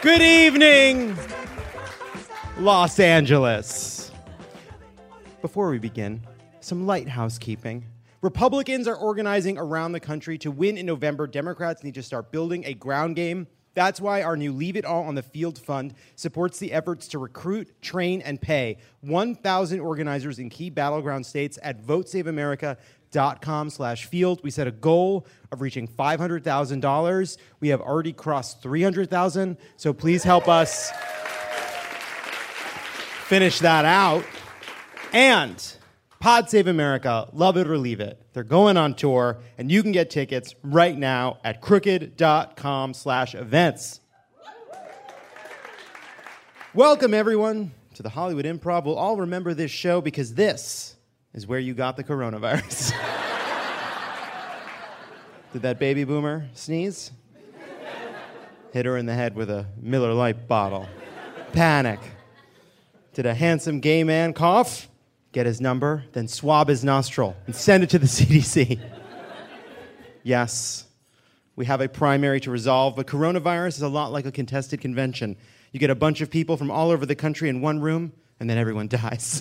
Good evening, Los Angeles. Before we begin, some light housekeeping. Republicans are organizing around the country to win in November. Democrats need to start building a ground game. That's why our new Leave It All on the Field fund supports the efforts to recruit, train, and pay 1,000 organizers in key battleground states at votesaveamerica.com/field. We set a goal of reaching $500,000. We have already crossed $300,000, so please help us finish that out. And Pod Save America, love it or leave it. They're going on tour, and you can get tickets right now at crooked.com/events. Welcome, everyone, to the Hollywood Improv. We'll all remember this show because this is where you got the coronavirus. Did that baby boomer sneeze? Hit her in the head with a Miller Lite bottle. Panic. Did a handsome gay man cough? Get his number, then swab his nostril and send it to the CDC. Yes, we have a primary to resolve, but coronavirus is a lot like a contested convention. You get a bunch of people from all over the country in one room, and then everyone dies.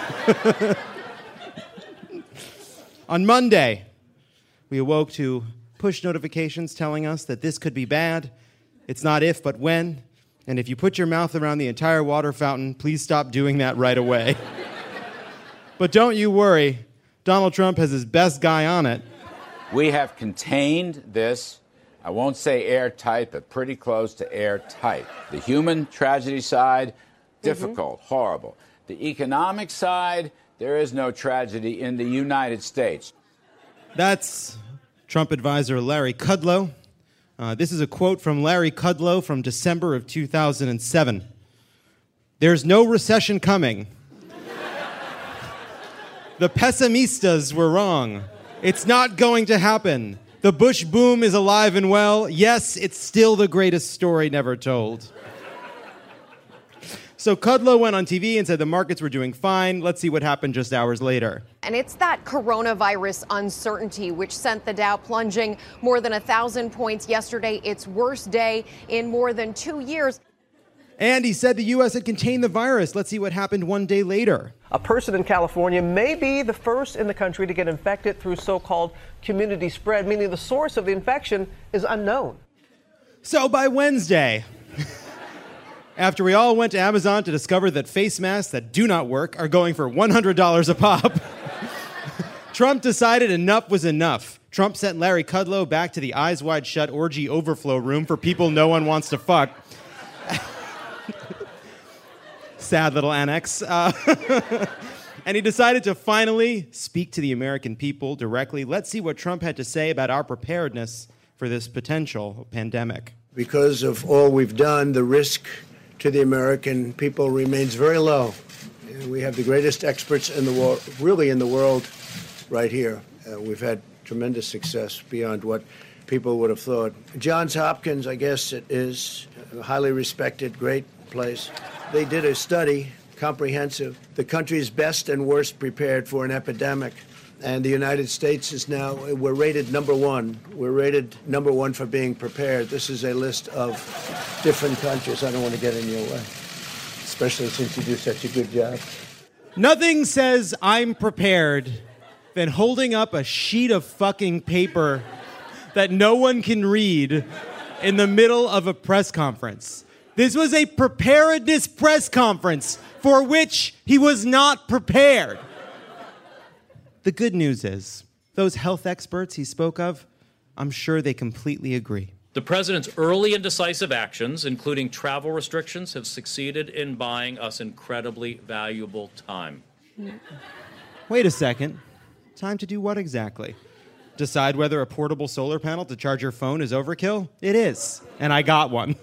On Monday, we awoke to push notifications telling us that this could be bad. It's not if, but when. And if you put your mouth around the entire water fountain, please stop doing that right away. But don't you worry, Donald Trump has his best guy on it. We have contained this, I won't say airtight, but pretty close to airtight. The human tragedy side, difficult, horrible. The economic side, there is no tragedy in the United States. That's Trump advisor Larry Kudlow. This is a quote from Larry Kudlow from December of 2007. There's no recession coming. The pessimistas were wrong. It's not going to happen. The Bush boom is alive and well. Yes, it's still the greatest story never told. So Kudlow went on TV and said the markets were doing fine. Let's see what happened just hours later. And it's that coronavirus uncertainty which sent the Dow plunging more than 1,000 points yesterday, its worst day in more than 2 years. And he said the U.S. had contained the virus. Let's see what happened one day later. A person in California may be the first in the country to get infected through so-called community spread, meaning the source of the infection is unknown. So by Wednesday, after we all went to Amazon to discover that face masks that do not work are going for $100 a pop, Trump decided enough was enough. Trump sent Larry Kudlow back to the Eyes Wide Shut orgy overflow room for people no one wants to fuck. Sad little annex. And he decided to finally speak to the American people directly. Let's see what Trump had to say about our preparedness for this potential pandemic. Because of all we've done, the risk to the American people remains very low. We have the greatest experts in the world, really in the world, right here. We've had tremendous success beyond what people would have thought. Johns Hopkins, I guess it is, a highly respected, great place. They did a study, comprehensive, the country's best and worst prepared for an epidemic. And the United States is now, we're rated number one. We're rated number one for being prepared. This is a list of different countries. I don't want to get in your way, especially since you do such a good job. Nothing says I'm prepared than holding up a sheet of fucking paper that no one can read in the middle of a press conference. This was a preparedness press conference for which he was not prepared. The good news is, those health experts he spoke of, I'm sure they completely agree. The president's early and decisive actions, including travel restrictions, have succeeded in buying us incredibly valuable time. Wait a second. Time to do what exactly? Decide whether a portable solar panel to charge your phone is overkill? It is, and I got one.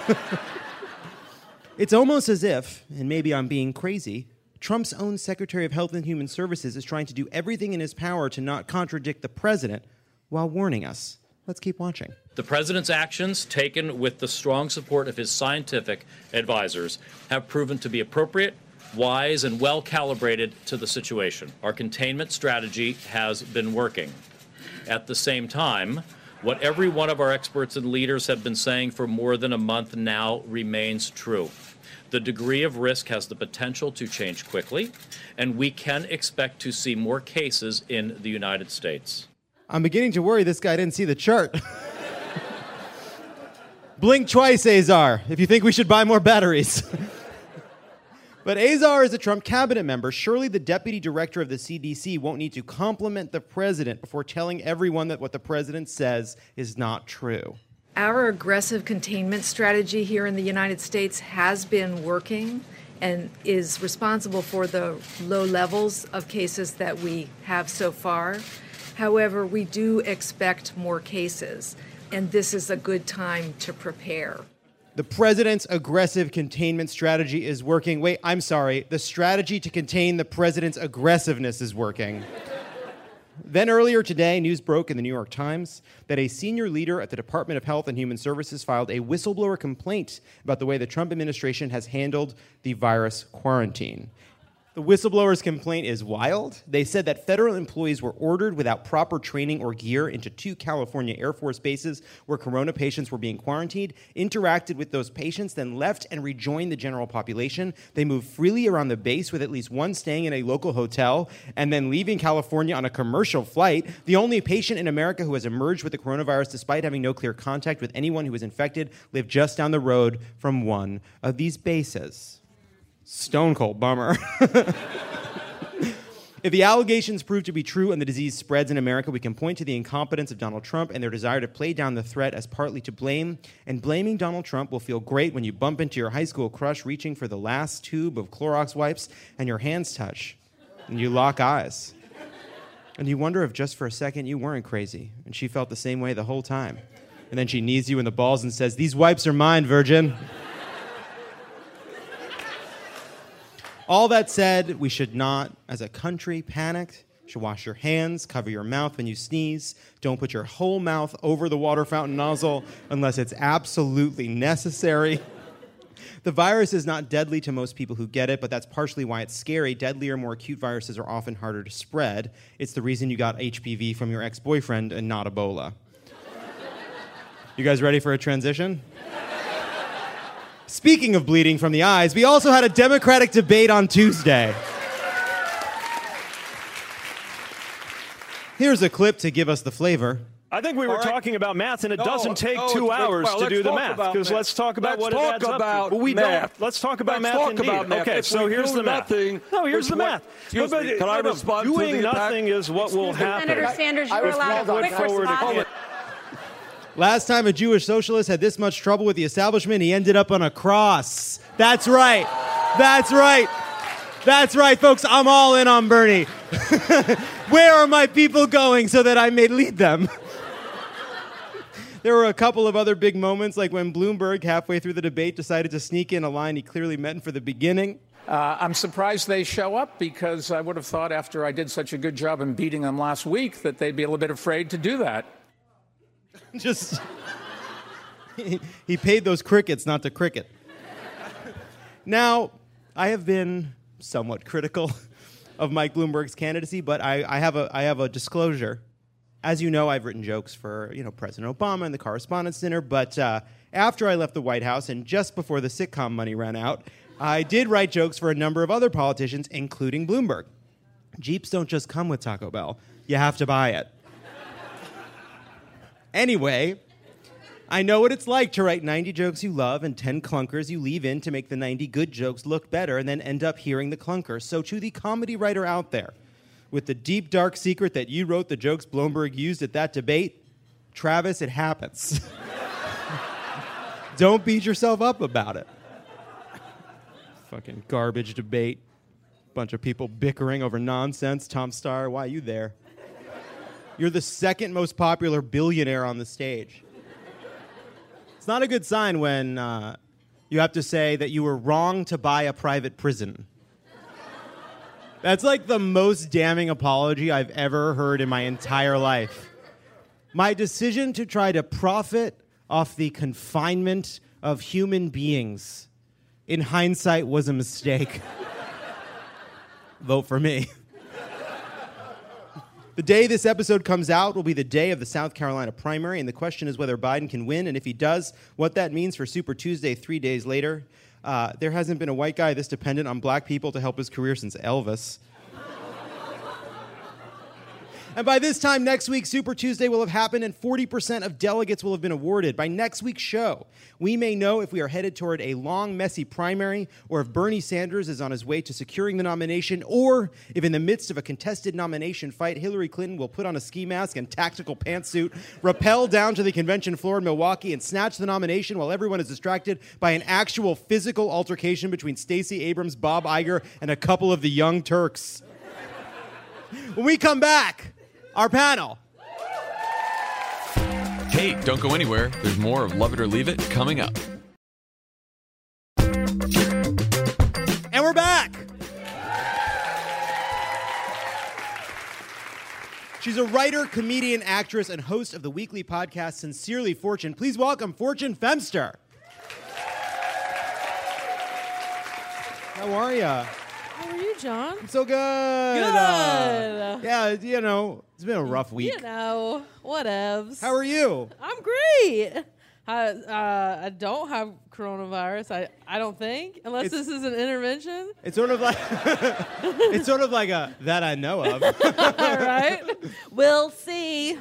It's almost as if, and maybe I'm being crazy, Trump's own Secretary of Health and Human Services is trying to do everything in his power to not contradict the president while warning us. Let's keep watching. The president's actions, taken with the strong support of his scientific advisors, have proven to be appropriate, wise, and well-calibrated to the situation. Our containment strategy has been working. At the same time, What every one of our experts and leaders have been saying for more than a month now remains true. The degree of risk has the potential to change quickly, and we can expect to see more cases in the United States. I'm beginning to worry this guy didn't see the chart. Blink twice, Azar, if you think we should buy more batteries. But Azar is a Trump cabinet member. Surely the deputy director of the CDC won't need to compliment the president before telling everyone that what the president says is not true. Our aggressive containment strategy here in the United States has been working and is responsible for the low levels of cases that we have so far. However, we do expect more cases, and this is a good time to prepare. The president's aggressive containment strategy is working. Wait, I'm sorry. The strategy to contain the president's aggressiveness is working. Then earlier today, news broke in the New York Times that a senior leader at the Department of Health and Human Services filed a whistleblower complaint about the way the Trump administration has handled the virus quarantine. The whistleblower's complaint is wild. They said that federal employees were ordered without proper training or gear into 2 California Air Force bases where corona patients were being quarantined, interacted with those patients, then left and rejoined the general population. They moved freely around the base with at least one staying in a local hotel and then leaving California on a commercial flight. The only patient in America who has emerged with the coronavirus despite having no clear contact with anyone who was infected lived just down the road from one of these bases. Stone cold bummer. If the allegations prove to be true and the disease spreads in America, we can point to the incompetence of Donald Trump and their desire to play down the threat as partly to blame. And blaming Donald Trump will feel great when you bump into your high school crush reaching for the last tube of Clorox wipes and your hands touch and you lock eyes. And you wonder if just for a second you weren't crazy and she felt the same way the whole time. And then she knees you in the balls and says, "These wipes are mine, virgin." All that said, we should not, as a country, panic. You should wash your hands, cover your mouth when you sneeze. Don't put your whole mouth over the water fountain nozzle unless it's absolutely necessary. The virus is not deadly to most people who get it, but that's partially why it's scary. Deadlier, more acute viruses are often harder to spread. It's the reason you got HPV from your ex-boyfriend and not Ebola. You guys ready for a transition? Speaking of bleeding from the eyes, we also had a Democratic debate on Tuesday. Here's a clip to give us the flavor. I think we were talking about math, and it doesn't take 2 hours to do the math. Because let's talk about what it adds up to. But we don't. Let's talk about math indeed. Okay, so here's the math. No, here's the math. Excuse me, can I respond to the doing nothing is what will happen. Senator Sanders, you're allowed a quick response. Last time a Jewish socialist had this much trouble with the establishment, he ended up on a cross. That's right. That's right. That's right, folks. I'm all in on Bernie. Where are my people going so that I may lead them? There were a couple of other big moments, like when Bloomberg, halfway through the debate, decided to sneak in a line he clearly meant for the beginning. I'm surprised they show up because I would have thought after I did such a good job in beating them last week that they'd be a little bit afraid to do that. Just, he paid those crickets not to cricket. Now, I have been somewhat critical of Mike Bloomberg's candidacy, but I have a disclosure. As you know, I've written jokes for President Obama and the Correspondents' Dinner, but after I left the White House and just before the sitcom money ran out, I did write jokes for a number of other politicians, including Bloomberg. Jeeps don't just come with Taco Bell. You have to buy it. Anyway, I know what it's like to write 90 jokes you love and 10 clunkers you leave in to make the 90 good jokes look better and then end up hearing the clunkers. So to the comedy writer out there, with the deep, dark secret that you wrote the jokes Bloomberg used at that debate, Travis, it happens. Don't beat yourself up about it. Fucking garbage debate. Bunch of people bickering over nonsense. Tom Steyer, why are you there? You're the second most popular billionaire on the stage. It's not a good sign when you have to say that you were wrong to buy a private prison. That's like the most damning apology I've ever heard in my entire life. My decision to try to profit off the confinement of human beings, in hindsight, was a mistake. Vote for me. The day this episode comes out will be the day of the South Carolina primary, and the question is whether Biden can win, and if he does, what that means for Super Tuesday 3 days later. There hasn't been a white guy this dependent on black people to help his career since Elvis. And by this time next week, Super Tuesday will have happened and 40% of delegates will have been awarded. By next week's show, we may know if we are headed toward a long, messy primary, or if Bernie Sanders is on his way to securing the nomination, or if in the midst of a contested nomination fight, Hillary Clinton will put on a ski mask and tactical pantsuit, rappel down to the convention floor in Milwaukee, and snatch the nomination while everyone is distracted by an actual physical altercation between Stacey Abrams, Bob Iger, and a couple of the Young Turks. When we come back, our panel. Hey, don't go anywhere. There's more of Love It or Leave It coming up. And we're back. She's a writer, comedian, actress, and host of the weekly podcast Sincerely Fortune. Please welcome Fortune Femster. How are ya? How are you, John? I'm so good. Good. Yeah, you know, it's been a rough week. You know, whatevs. How are you? I'm great. I don't have coronavirus. I don't think, unless this is an intervention. It's sort of like it's sort of like a that I know of. All right, we'll see.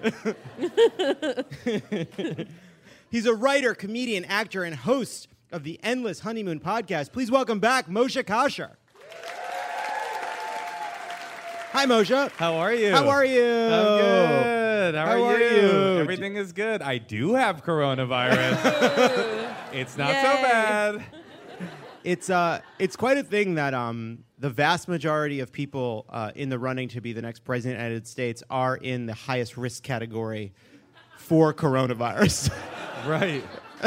He's a writer, comedian, actor, and host of the Endless Honeymoon podcast. Please welcome back Moshe Kasher. Hi, Moshe. How are you? How are you? I'm good. How are you? you? Everything is good. I do have coronavirus. It's not so bad. It's quite a thing that the vast majority of people in the running to be the next president of the United States are in the highest risk category for coronavirus. Right.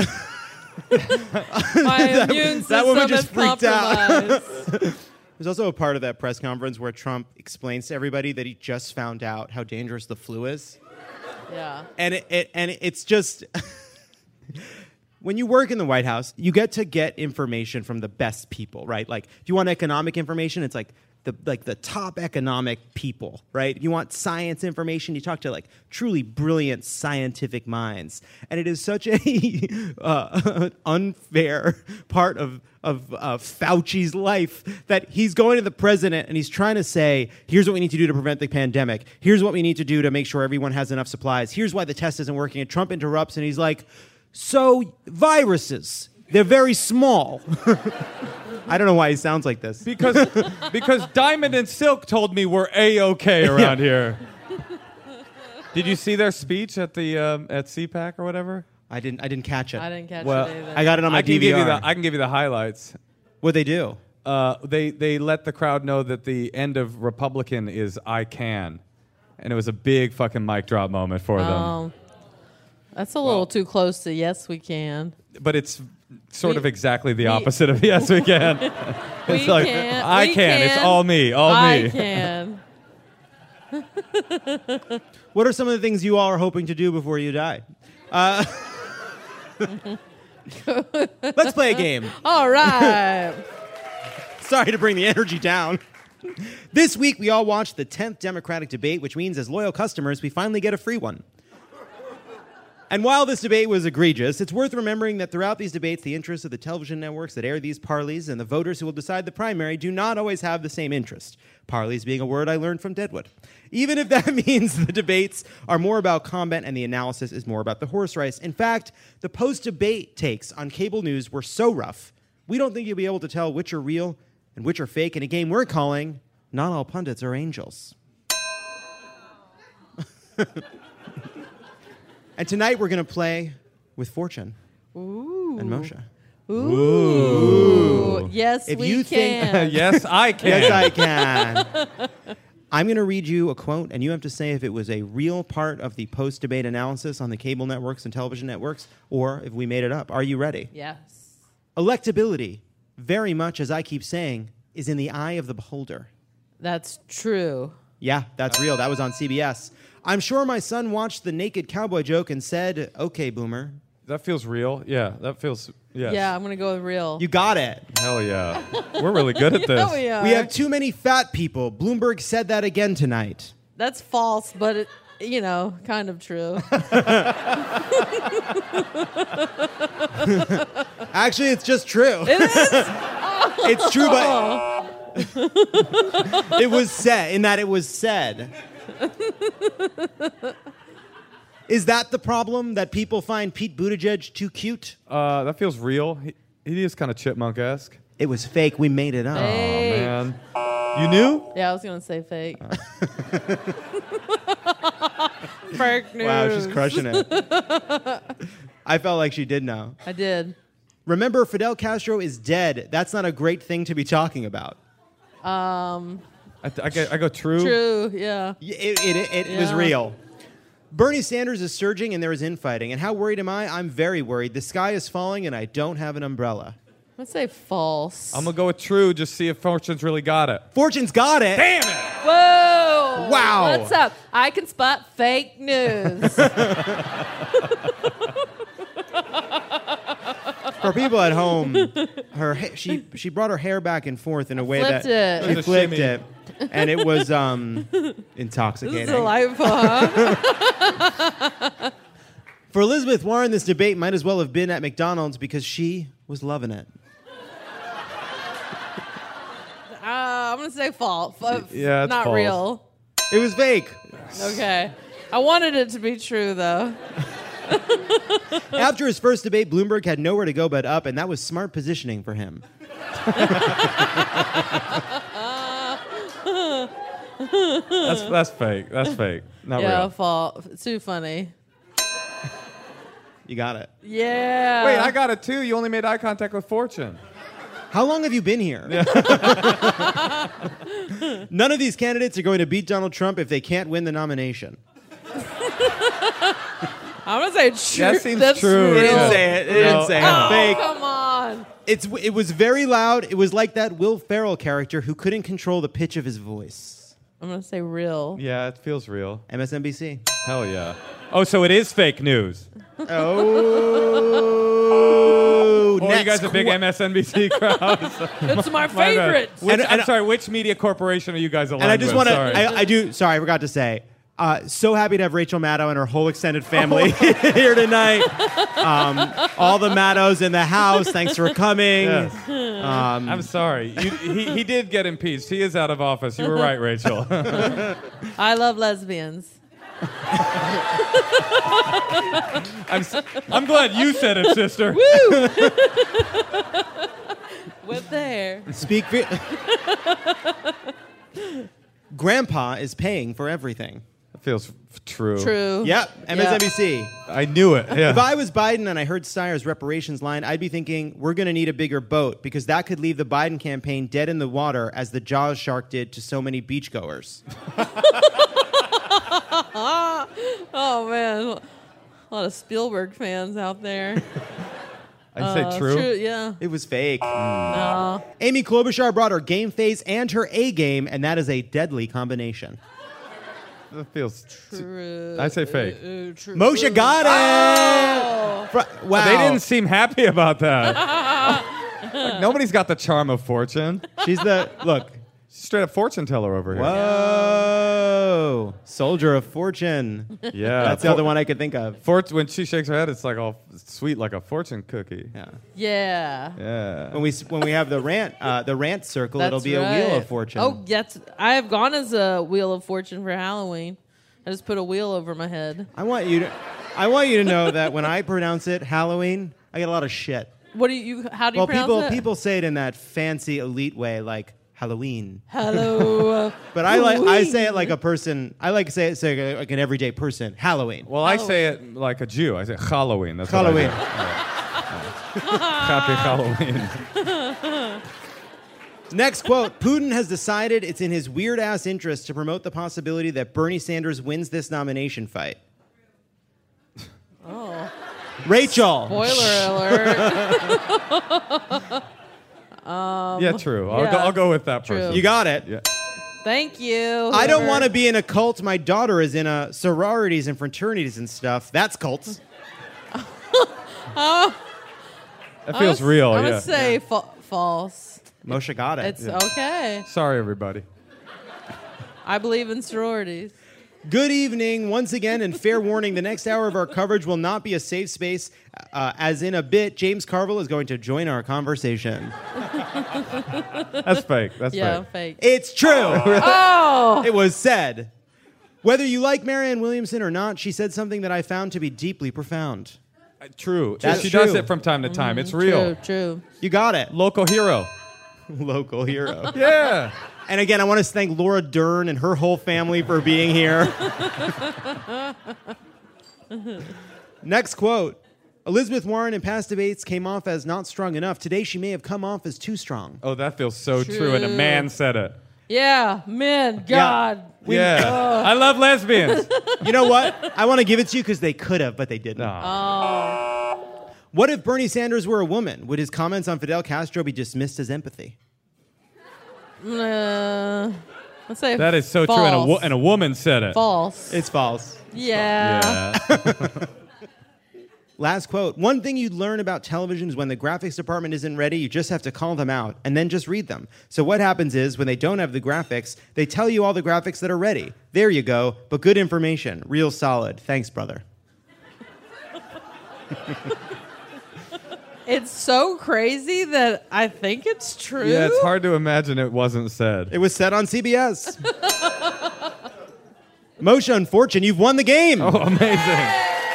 My immune system that woman just is freaked out. compromised. There's also a part of that press conference where Trump explains to everybody that he just found out how dangerous the flu is. Yeah. And it's just when you work in the White House, you get to get information from the best people, right? Like if you want economic information, it's like the top economic people, right? You want science information, you talk to like truly brilliant scientific minds. And it is such a unfair part of Fauci's life that he's going to the president and he's trying to say, here's what we need to do to prevent the pandemic. Here's what we need to do to make sure everyone has enough supplies. Here's why the test isn't working. And Trump interrupts and he's like, so viruses, they're very small. I don't know why he sounds like this. Because Diamond and Silk told me we're A-okay around here. Did you see their speech at the at CPAC or whatever? I didn't catch it. I didn't catch it either. I got it on my DVR. I can give you the highlights. What'd they do? They let the crowd know that the end of Republican is I can. And it was a big fucking mic drop moment for them. That's a little too close to yes, we can. But it's sort of exactly the opposite of yes, we can. It's like, I can. It's all me. All me. I can. What are some of the things you all are hoping to do before you die? Let's play a game. All right. Sorry to bring the energy down. This week, we all watched the 10th Democratic debate, which means as loyal customers, we finally get a free one. And while this debate was egregious, it's worth remembering that throughout these debates, the interests of the television networks that air these parleys and the voters who will decide the primary do not always have the same interest. Parleys being a word I learned from Deadwood. Even if that means the debates are more about combat and the analysis is more about the horse race. In fact, the post-debate takes on cable news were so rough, we don't think you'll be able to tell which are real and which are fake in a game we're calling Not All Pundits Are Angels. And tonight we're going to play with Fortune and Moshe. Ooh. Yes, if we you can. Think, yes, I can. Yes, I can. I'm going to read you a quote, and you have to say if it was a real part of the post-debate analysis on the cable networks and television networks, or if we made it up. Are you ready? Yes. Electability, very much, as I keep saying, is in the eye of the beholder. That's true. Yeah, that's real. That was on CBS. I'm sure my son watched the naked cowboy joke and said, okay, boomer. That feels real. Yeah, that feels, yes. Yeah, I'm going to go with real. You got it. Hell yeah. We're really good at this. We are. We have too many fat people. Bloomberg said that again tonight. That's false, but it, kind of true. Actually, it's just true. It is? Oh. It's true, but it was said, in that it was said. Is that the problem, that people find Pete Buttigieg too cute? That feels real. He is kind of chipmunk-esque. It was fake. We made it up. Fake. Oh, man. You knew? Yeah, I was going to say fake. Fake news. Wow, she's crushing it. I felt like she did know. I did. Remember, Fidel Castro is dead. That's not a great thing to be talking about. I go true. True, yeah. It was real. Bernie Sanders is surging and there is infighting. And how worried am I? I'm very worried. The sky is falling and I don't have an umbrella. I'm going to say false. I'm going to go with true, just see if Fortune's really got it. Fortune's got it. Damn it. Whoa. Wow. What's up? I can spot fake news. For people at home, she brought her hair back and forth in a way flipped that it. she flipped it, and it was intoxicating. This is delightful, huh? For Elizabeth Warren, this debate might as well have been at McDonald's because she was loving it. I'm going to say false. Yeah, it's not false. real. It was fake. Okay. I wanted it to be true, though. After his first debate, Bloomberg had nowhere to go but up, and that was smart positioning for him. That's fake. That's fake. Not real. False. Too funny. You got it. Yeah. Wait, I got it too. You only made eye contact with Fortune. How long have you been here? None of these candidates are going to beat Donald Trump if they can't win the nomination. I'm going to say true. That seems That's true. It real. didn't say it. It didn't say it. Fake. Come on. It was very loud. It was like that Will Ferrell character who couldn't control the pitch of his voice. I'm going to say real. Yeah, it feels real. MSNBC. Hell yeah. Oh, so it is fake news. Oh, Oh, you guys a big MSNBC crowd? It's my favorite. I'm sorry, which media corporation are you guys aligned with? And I just want Sorry. to, sorry, I forgot to say, so happy to have Rachel Maddow and her whole extended family here tonight. All the Maddows in the house, thanks for coming. Yes. I'm sorry. He did get impeached. He is out of office. You were right, Rachel. I love lesbians. I'm glad you said it, sister. Woo! With the hair. Speak for... Grandpa is paying for everything. That feels true. True. Yep, MSNBC. I knew it. Yeah. If I was Biden and I heard Steyer's reparations line, I'd be thinking, we're going to need a bigger boat because that could leave the Biden campaign dead in the water as the Jaws shark did to so many beachgoers. Oh, man. A lot of Spielberg fans out there. I'd say true. Yeah. It was fake. No. Amy Klobuchar brought her game face and her A game, and that is a deadly combination. That feels True. I say fake. True. Moshe got it! Oh. Wow. They didn't seem happy about that. Like, nobody's got the charm of Fortune. She's the... Look. Straight up fortune teller over here. Whoa. Soldier of Fortune. Yeah. That's the other one I could think of. When she shakes her head, it's like all sweet like a fortune cookie. Yeah. Yeah. Yeah. When we have the rant circle, That's it'll be right. a wheel of fortune. Oh, I have gone as a wheel of fortune for Halloween. I just put a wheel over my head. I want you to know that when I pronounce it Halloween, I get a lot of shit. How do you pronounce it? People say it in that fancy elite way, like Halloween. Hello. But I say it like a person. I like to say it like an everyday person. Halloween. Well, I say it like a Jew. I say Halloween. That's Halloween. Happy Halloween. Next quote. Putin has decided it's in his weird-ass interest to promote the possibility that Bernie Sanders wins this nomination fight. Oh. Rachel. Spoiler alert. Yeah, true. I'll go with that person. You got it. Yeah. Thank you. I don't want to be in a cult. My daughter is in a sororities and fraternities and stuff. That's cults. That feels real. I'm yeah. going to say false. Moshe got it. It's okay. Sorry, everybody. I believe in sororities. Good evening. Once again, and fair warning, the next hour of our coverage will not be a safe space, as in a bit, James Carville is going to join our conversation. That's fake. That's fake. It's true. Oh! It was said. Whether you like Marianne Williamson or not, she said something that I found to be deeply profound. True. That's she true. does it from time to time. It's real. True. You got it. Local hero. Local hero. Yeah. And again, I want to thank Laura Dern and her whole family for being here. Next quote. Elizabeth Warren in past debates came off as not strong enough. Today, she may have come off as too strong. Oh, that feels so true. And a man said it. Yeah, men, God. I love lesbians. You know what? I want to give it to you because they could have, but they didn't. Oh. What if Bernie Sanders were a woman? Would his comments on Fidel Castro be dismissed as empathy? Let's say that is so false. true, and a woman said it. False. It's false. Yeah. Last quote. One thing you'd learn about television is when the graphics department isn't ready, you just have to call them out and then just read them. So what happens is when they don't have the graphics, they tell you all the graphics that are ready. There you go, but good information. Real solid. Thanks, brother. It's so crazy that I think it's true. Yeah, it's hard to imagine it wasn't said. It was said on CBS. Moshe, unfortunate, you've won the game. Oh, amazing.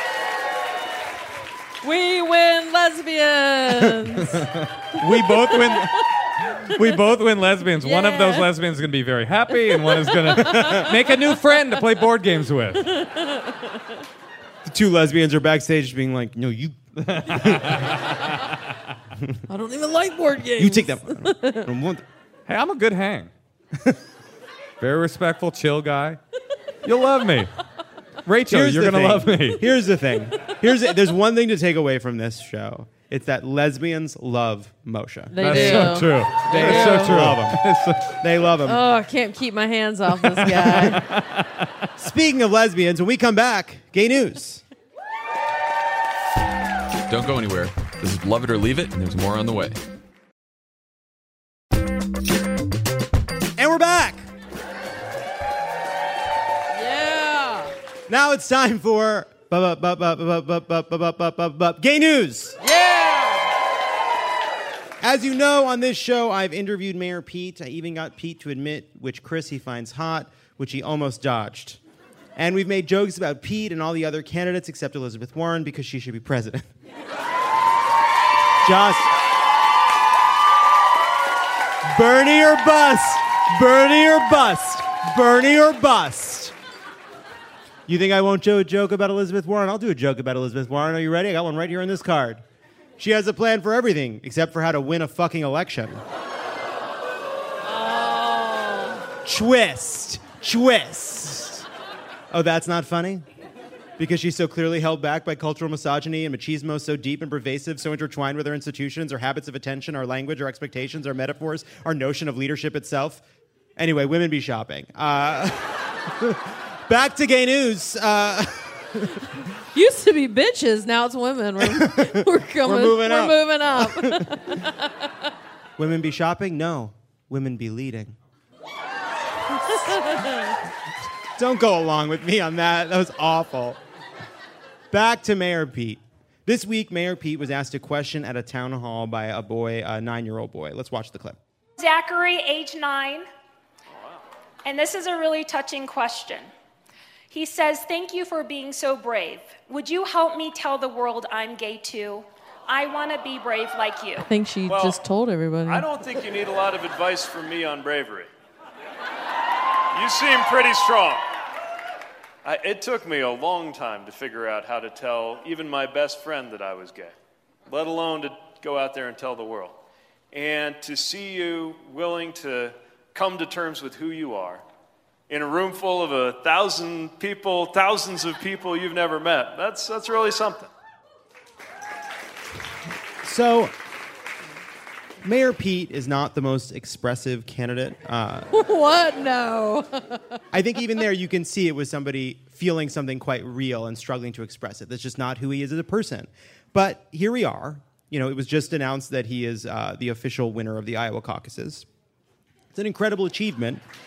We win lesbians. We both win lesbians. Yeah. One of those lesbians is going to be very happy, and one is going to make a new friend to play board games with. The two lesbians are backstage being like, no, you... I don't even like board games. You take that one. Hey, I'm a good hang. Very respectful, chill guy. You'll love me. Rachel, you're going to love me. Here's the thing. There's one thing to take away from this show. It's that lesbians love Moshe. That's so true. They so true. Love him. They love him. Oh, I can't keep my hands off this guy. Speaking of lesbians, when we come back, gay news. Don't go anywhere. This is Love It or Leave It, and there's more on the way. And we're back. Yeah. Now it's time for gay news. Yeah. As you know, on this show, I've interviewed Mayor Pete. I even got Pete to admit which Chris he finds hot, which he almost dodged. And we've made jokes about Pete and all the other candidates except Elizabeth Warren because she should be president. Just Bernie or bust. Bernie or bust. Bernie or bust. You think I won't do a joke about Elizabeth Warren? I'll do a joke about Elizabeth Warren. Are you ready? I got one right here on this card. She has a plan for everything except for how to win a fucking election. Oh. Twist. Oh, that's not funny? Because she's so clearly held back by cultural misogyny and machismo so deep and pervasive, so intertwined with our institutions, our habits of attention, our language, our expectations, our metaphors, our notion of leadership itself. Anyway, women be shopping. Back to gay news. Used to be bitches, now it's women. We're moving up. Women be shopping? No. Women be leading. Don't go along with me on that. That was awful. Back to Mayor Pete. This week, Mayor Pete was asked a question at a town hall by a boy, a 9-year-old boy. Let's watch the clip. Zachary, age 9. And this is a really touching question. He says, "Thank you for being so brave. Would you help me tell the world I'm gay too? I want to be brave like you." I think she just told everybody. I don't think you need a lot of advice from me on bravery. You seem pretty strong. It took me a long time to figure out how to tell even my best friend that I was gay, let alone to go out there and tell the world. And to see you willing to come to terms with who you are in a room full of 1,000 people, thousands of people you've never met, that's really something. So, Mayor Pete is not the most expressive candidate. What? No. I think even there you can see it was somebody feeling something quite real and struggling to express it. That's just not who he is as a person. But here we are. You know, it was just announced that he is the official winner of the Iowa caucuses. It's an incredible achievement.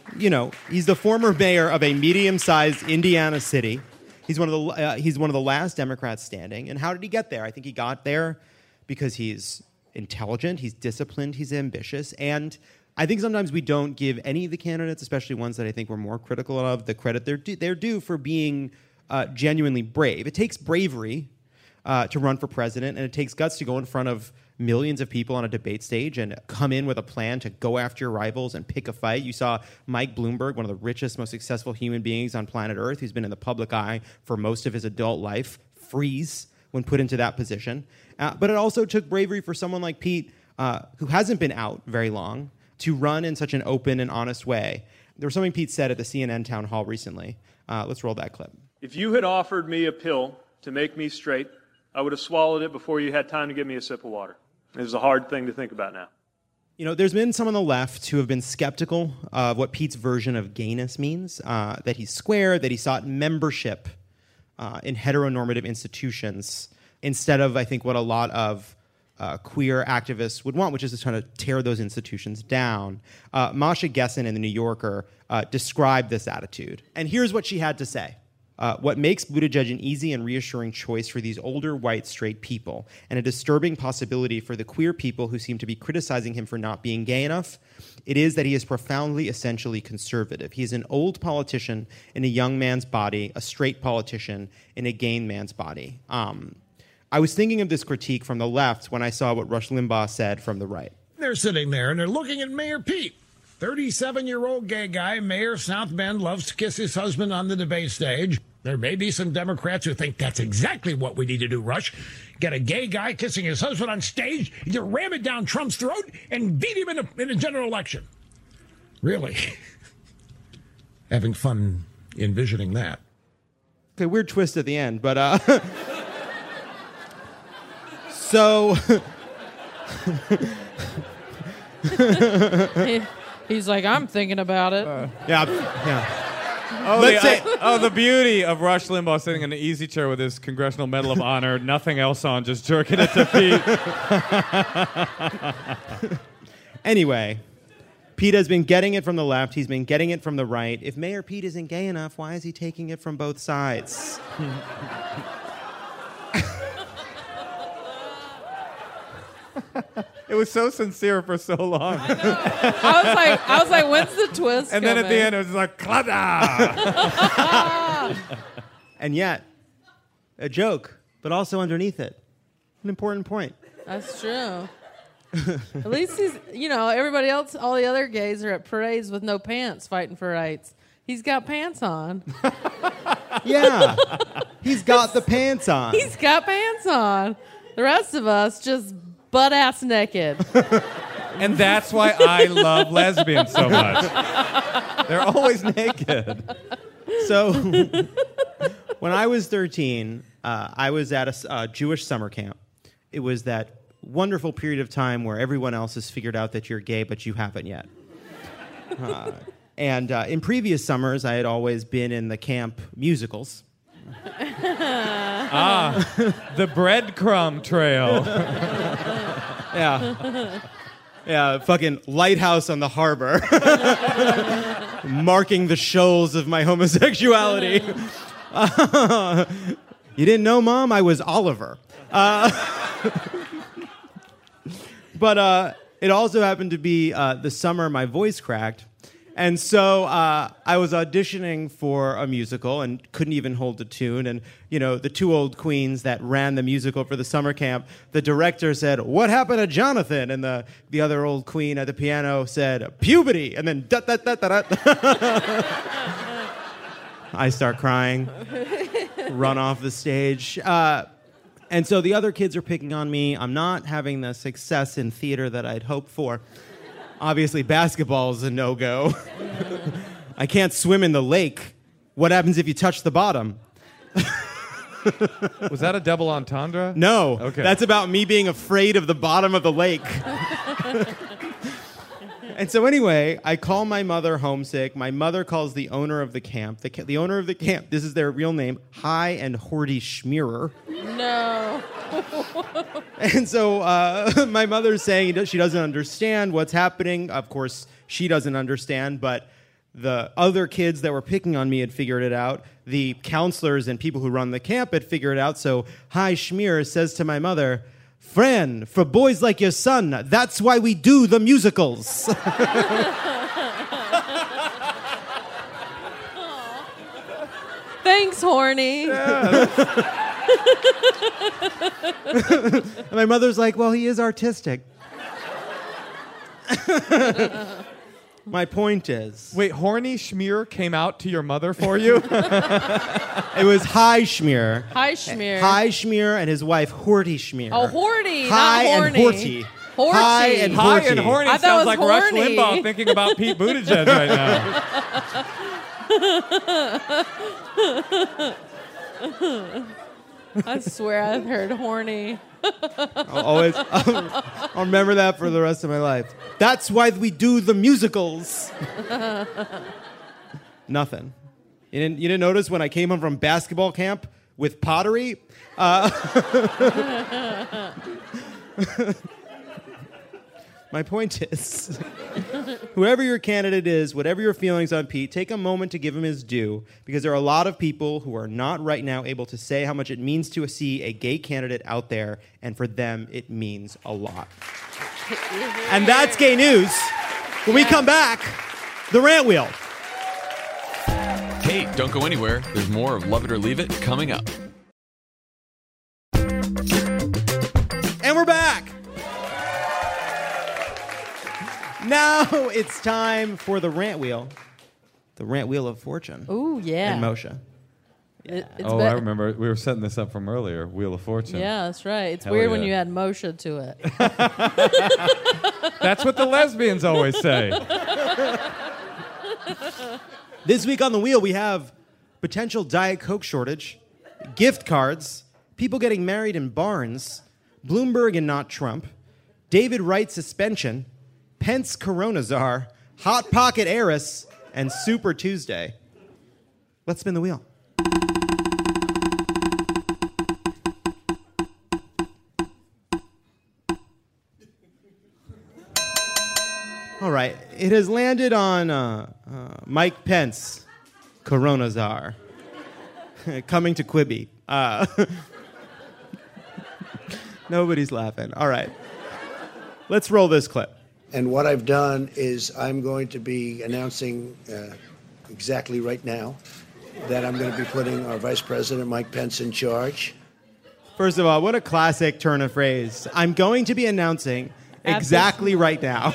he's the former mayor of a medium-sized Indiana city. He's one of the last Democrats standing. And how did he get there? I think he got there because he's intelligent, he's disciplined, he's ambitious, and I think sometimes we don't give any of the candidates, especially ones that I think we're more critical of, the credit they're due for being genuinely brave. It takes bravery to run for president, and it takes guts to go in front of millions of people on a debate stage and come in with a plan to go after your rivals and pick a fight. You saw Mike Bloomberg, one of the richest, most successful human beings on planet Earth, who's been in the public eye for most of his adult life, freeze when put into that position. But it also took bravery for someone like Pete, who hasn't been out very long, to run in such an open and honest way. There was something Pete said at the CNN town hall recently. Let's roll that clip. If you had offered me a pill to make me straight, I would have swallowed it before you had time to give me a sip of water. It was a hard thing to think about now. There's been some on the left who have been skeptical of what Pete's version of gayness means, that he's square, that he sought membership in heteronormative institutions instead of, I think, what a lot of queer activists would want, which is to try to tear those institutions down. Masha Gessen in The New Yorker described this attitude. And here's what she had to say. What makes Buttigieg an easy and reassuring choice for these older white straight people, and a disturbing possibility for the queer people who seem to be criticizing him for not being gay enough, it is that he is profoundly, essentially conservative. He is an old politician in a young man's body, a straight politician in a gay man's body. I was thinking of this critique from the left when I saw what Rush Limbaugh said from the right. They're sitting there and they're looking at Mayor Pete. 37-year-old gay guy, Mayor South Bend, loves to kiss his husband on the debate stage. There may be some Democrats who think that's exactly what we need to do, Rush. Get a gay guy kissing his husband on stage, you ram it down Trump's throat, and beat him in a general election. Really? Having fun envisioning that. Okay, weird twist at the end, but so He's like, I'm thinking about it. Yeah. The beauty of Rush Limbaugh sitting in an easy chair with his Congressional Medal of Honor, nothing else on, just jerking it to Pete. Anyway, Pete has been getting it from the left. He's been getting it from the right. If Mayor Pete isn't gay enough, why is he taking it from both sides? It was so sincere for so long. I was like, when's the twist And coming? then at the end, it was like, Klada! And yet, a joke, but also underneath it, an important point. That's true. At least he's, everybody else, all the other gays are at parades with no pants fighting for rights. He's got pants on. Yeah. He's got the pants on. He's got pants on. The rest of us just butt-ass naked. And that's why I love lesbians so much. They're always naked. So, when I was 13, I was at a Jewish summer camp. It was that wonderful period of time where everyone else has figured out that you're gay, but you haven't yet. And in previous summers, I had always been in the camp musicals. The breadcrumb trail. Yeah, fucking lighthouse on the harbor. Marking the shoals of my homosexuality. You didn't know, Mom? I was Oliver. But it also happened to be the summer my voice cracked. And so I was auditioning for a musical and couldn't even hold a tune. And, the two old queens that ran the musical for the summer camp, the director said, "What happened to Jonathan?" And the other old queen at the piano said, "Puberty." And then, da-da-da-da-da. I start crying, run off the stage. And so the other kids are picking on me. I'm not having the success in theater that I'd hoped for. Obviously, basketball is a no-go. I can't swim in the lake. What happens if you touch the bottom? Was that a double entendre? No. Okay. That's about me being afraid of the bottom of the lake. And so anyway, I call my mother homesick. My mother calls the owner of the camp. The owner of the camp, this is their real name, High and Horty Schmierer. No. And so my mother's saying she doesn't understand what's happening. Of course, she doesn't understand, but The other kids that were picking on me had figured it out. The counselors and people who run the camp had figured it out. So Hi Schmier says to my mother, Fran, for boys like your son, that's why we do the musicals. Thanks, horny. And my mother's like, well, he is artistic. My point is... Wait, Horny Schmier came out to your mother for you? It was Hi Schmier. Hi Schmier. Hi Schmier and his wife, Horty Schmier. Oh, Horty, Hi not and horny. Horty. Horty. Hi and Hi Horty. and Horny I thought sounds it like was Rush horny. Limbaugh thinking about Pete Buttigieg right now. I swear I've heard horny. I'll remember that for the rest of my life. That's why we do the musicals. Nothing. You didn't notice when I came home from basketball camp with pottery? My point is, whoever your candidate is, whatever your feelings on Pete, take a moment to give him his due, because there are a lot of people who are not right now able to say how much it means to see a gay candidate out there, and for them, it means a lot. And that's gay news. When we come back, the rant wheel. Hey, don't go anywhere. There's more of Love It or Leave It coming up. And we're back. Now it's time for the rant wheel. The rant wheel of fortune. Ooh, yeah. And Moshe. I remember. We were setting this up from earlier. Wheel of Fortune. Yeah, that's right. It's Hell weird when yeah. you add Moshe to it. That's what the lesbians always say. This week on the wheel, we have potential Diet Coke shortage, gift cards, people getting married in barns, Bloomberg and not Trump, David Wright suspension, Pence Corona czar, Hot Pocket heiress, and Super Tuesday. Let's spin the wheel. All right, it has landed on Mike Pence, Corona czar, coming to Quibi. Nobody's laughing. All right, let's roll this clip. And what I've done is I'm going to be announcing exactly right now that I'm going to be putting our Vice President, Mike Pence, in charge. First of all, what a classic turn of phrase. I'm going to be announcing exactly right now.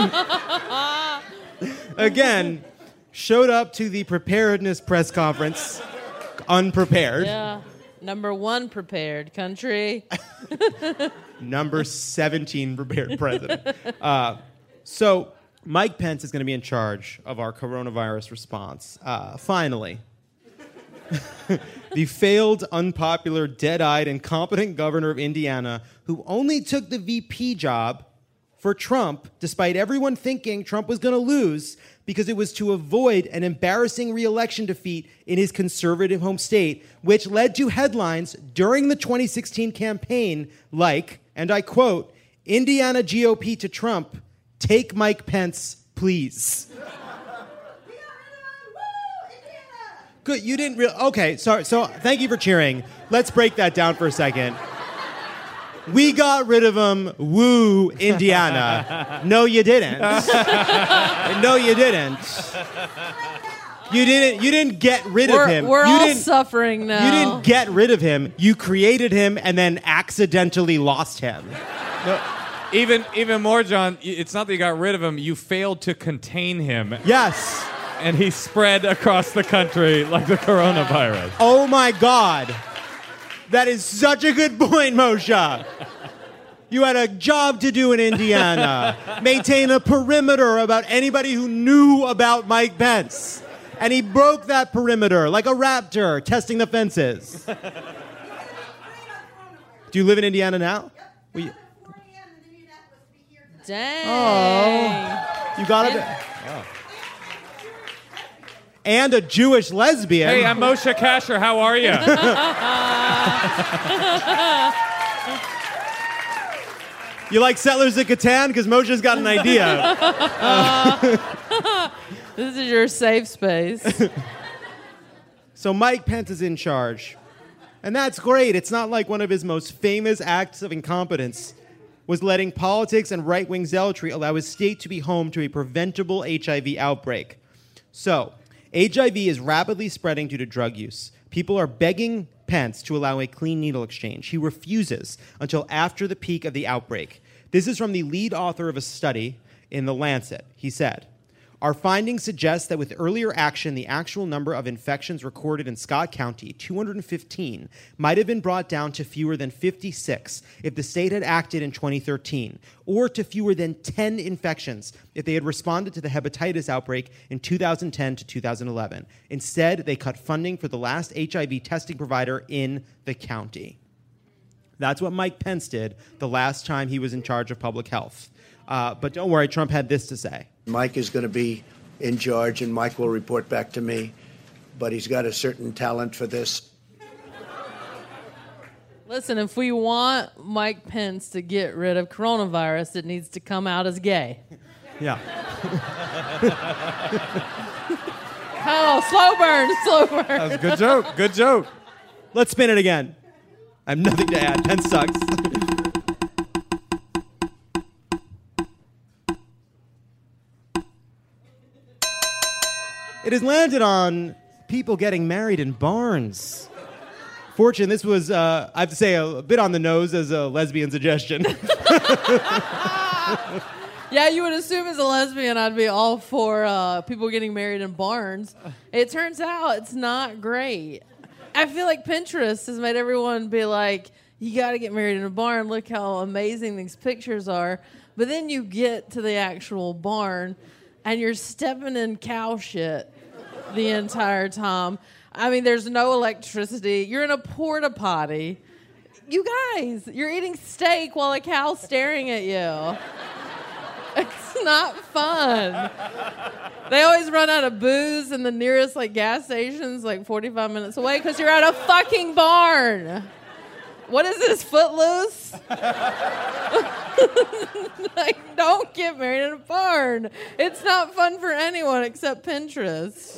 Again, showed up to the preparedness press conference unprepared. Yeah. Number 1 prepared country. Number 17 prepared president. So Mike Pence is going to be in charge of our coronavirus response. Finally. The failed, unpopular, dead-eyed, incompetent governor of Indiana who only took the VP job for Trump, despite everyone thinking Trump was going to lose, because it was to avoid an embarrassing re-election defeat in his conservative home state, which led to headlines during the 2016 campaign like, and I quote, Indiana GOP to Trump, take Mike Pence, please. Good, you didn't okay, sorry, so thank you for cheering. Let's break that down for a second. We got rid of him, woo, Indiana. No, you didn't. No, you didn't. You didn't get rid of him. We're you all didn't, suffering now. You didn't get rid of him. You created him and then accidentally lost him. No, even more, John, it's not that you got rid of him. You failed to contain him. Yes. And he spread across the country like the coronavirus. Oh, my God. That is such a good point, Moshe. You had a job to do in Indiana. Maintain a perimeter about anybody who knew about Mike Pence. And he broke that perimeter like a raptor testing the fences. Do you live in Indiana now? Well, Dang. Oh, you got it. Oh. And a Jewish lesbian. Hey, I'm Moshe Kasher. How are you? You like Settlers of Catan? Because Moshe's got an idea. This is your safe space. So Mike Pence is in charge. And that's great. It's not like one of his most famous acts of incompetence was letting politics and right-wing zealotry allow his state to be home to a preventable HIV outbreak. So, HIV is rapidly spreading due to drug use. People are begging Pence to allow a clean needle exchange. He refuses until after the peak of the outbreak. This is from the lead author of a study in The Lancet. He said, "Our findings suggest that with earlier action, the actual number of infections recorded in Scott County, 215, might have been brought down to fewer than 56 if the state had acted in 2013, or to fewer than 10 infections if they had responded to the hepatitis outbreak in 2010 to 2011. Instead, they cut funding for the last HIV testing provider in the county." That's what Mike Pence did the last time he was in charge of public health. But don't worry, Trump had this to say. Mike is going to be in charge, and Mike will report back to me. But he's got a certain talent for this. Listen, if we want Mike Pence to get rid of coronavirus, it needs to come out as gay. Yeah. Oh, slow burn, slow burn. That was a good joke. Good joke. Let's spin it again. I have nothing to add. Pence sucks. It has landed on people getting married in barns. Fortune, this was, I have to say, a bit on the nose as a lesbian suggestion. Yeah, you would assume as a lesbian I'd be all for people getting married in barns. It turns out it's not great. I feel like Pinterest has made everyone be like, you got to get married in a barn. Look how amazing these pictures are. But then you get to the actual barn and you're stepping in cow shit the entire time. I mean, there's no electricity. You're in a porta potty. You guys, you're eating steak while a cow's staring at you. It's not fun. They always run out of booze and the nearest gas station's 45 minutes away because you're at a fucking barn. What is this, Footloose? Don't get married in a barn. It's not fun for anyone except Pinterest.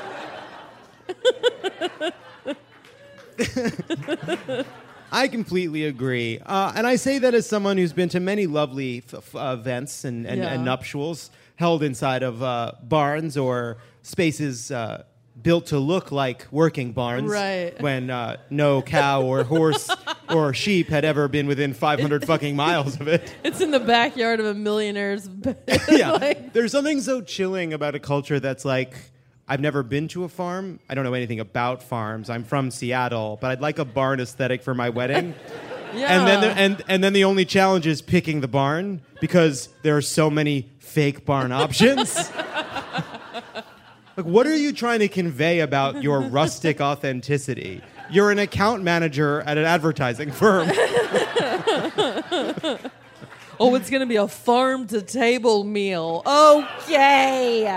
I completely agree. And I say that as someone who's been to many lovely events and nuptials held inside of barns or spaces built to look like working barns, right, when no cow or horse or sheep had ever been within 500 fucking miles of it. It's in the backyard of a millionaire's bed. Yeah. There's something so chilling about a culture that's like, I've never been to a farm. I don't know anything about farms. I'm from Seattle, but I'd like a barn aesthetic for my wedding. Yeah. And then the only challenge is picking the barn because there are so many fake barn options. Like, what are you trying to convey about your rustic authenticity? You're an account manager at an advertising firm. Oh, it's going to be a farm-to-table meal. Okay.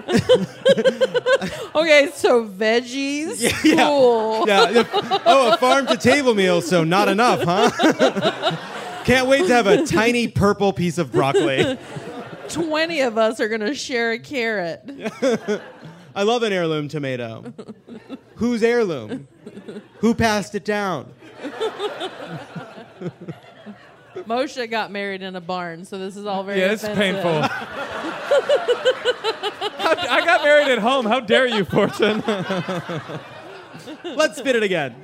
Okay, so veggies? Yeah. Cool. Yeah. Oh, a farm-to-table meal, so not enough, huh? Can't wait to have a tiny purple piece of broccoli. 20 of us are going to share a carrot. I love an heirloom tomato. Whose heirloom? Who passed it down? Moshe got married in a barn, so this is all very it's offensive. painful. I got married at home. How dare you, Fortune? Let's spin it again.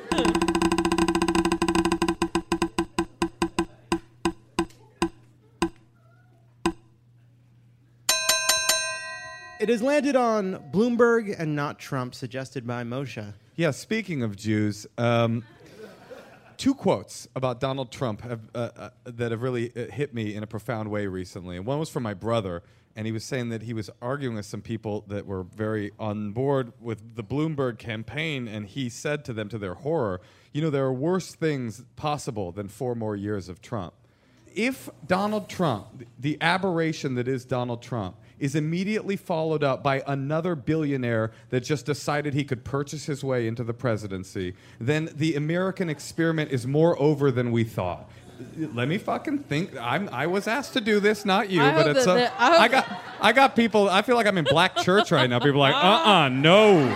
It has landed on Bloomberg and not Trump, suggested by Moshe. Yeah, speaking of Jews, two quotes about Donald Trump that have really hit me in a profound way recently. And one was from my brother, and he was saying that he was arguing with some people that were very on board with the Bloomberg campaign, and he said to them, to their horror, there are worse things possible than 4 more years of Trump. If Donald Trump, the aberration that is Donald Trump, is immediately followed up by another billionaire that just decided he could purchase his way into the presidency, then the American experiment is more over than we thought. let me fucking think. I was asked to do this, not you, I but hope it's that- I got people. I feel like I'm in black church right now. People are like, no.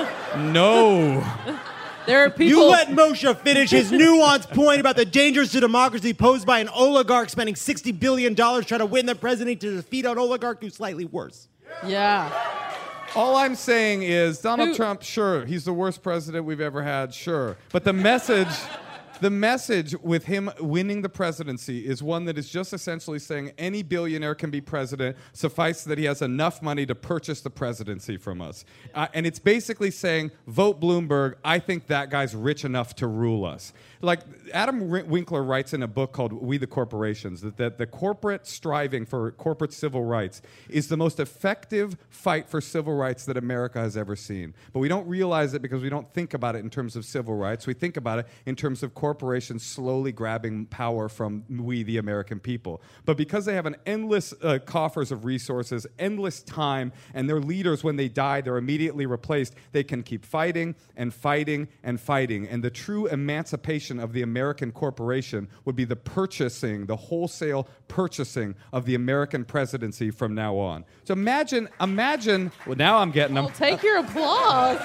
There are people. You let Moshe finish his nuanced point about the dangers to democracy posed by an oligarch spending $60 billion trying to win the presidency to defeat an oligarch who's slightly worse. Yeah. All I'm saying is Donald Trump, sure, he's the worst president we've ever had, sure. But the message with him winning the presidency is one that is just essentially saying any billionaire can be president, suffice that he has enough money to purchase the presidency from us. And it's basically saying, vote Bloomberg, I think that guy's rich enough to rule us. Like Adam Winkler writes in a book called We the Corporations that the corporate striving for corporate civil rights is the most effective fight for civil rights that America has ever seen. But we don't realize it because we don't think about it in terms of civil rights. We think about it in terms of corporations slowly grabbing power from we, the American people. But because they have an endless coffers of resources, endless time, and their leaders, when they die, they're immediately replaced, they can keep fighting and fighting and fighting. And the true emancipation of the American corporation would be the wholesale purchasing of the American presidency from now on. So imagine, well, now I'm getting them. Well, take your applause.